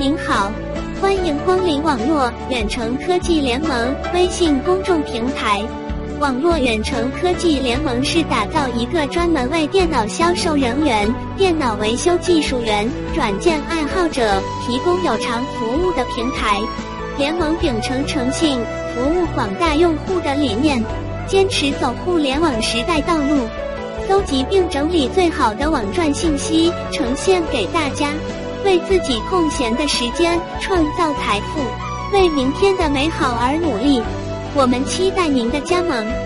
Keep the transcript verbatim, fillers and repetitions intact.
您好，欢迎光临网络远程科技联盟微信公众平台。网络远程科技联盟是打造一个专门为电脑销售人员、电脑维修技术员、软件爱好者提供有偿服务的平台。联盟秉承诚信、服务广大用户的理念，坚持走互联网时代道路，搜集并整理最好的网赚信息，呈现给大家，为自己空闲的时间创造财富，为明天的美好而努力。我们期待您的加盟。